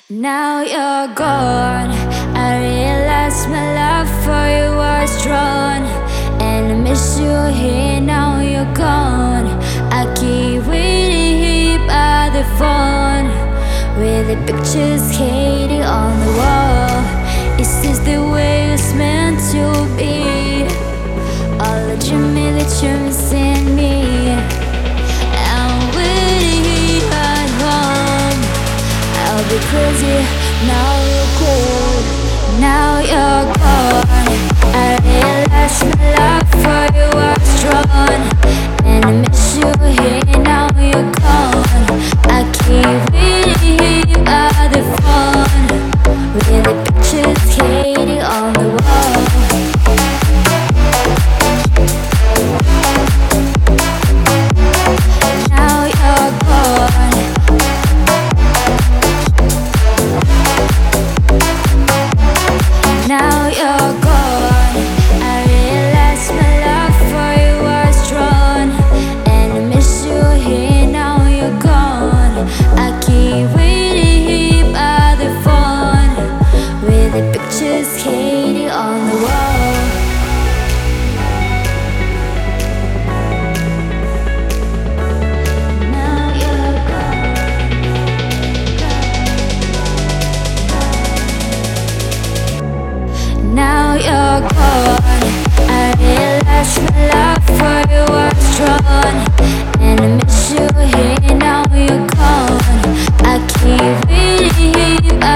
Now you're gone. I realize my love for you was drawn, and I miss you here. Now you're gone. I keep waiting by the phone with the pictures hanging on the wall. Is this the way it's meant to be? All the dreaming that you're missing me. I'm waiting at home. I'll be crazy, now you're cold. Now you're gone. I realize my love for you was strong, and I miss you here. Now you're gone. I keep waiting by the phone with the pictures hanging on the wall. Now you're gone. Now you're gone. I realize my love for you was strong, and I miss you here. Now you're gone. I keep waiting by the phone with the pictures hanging on the wall. Now you're gone. Now you're gone. I realize my love for you was strong, and I miss you here. Now you're gone. I keep waiting.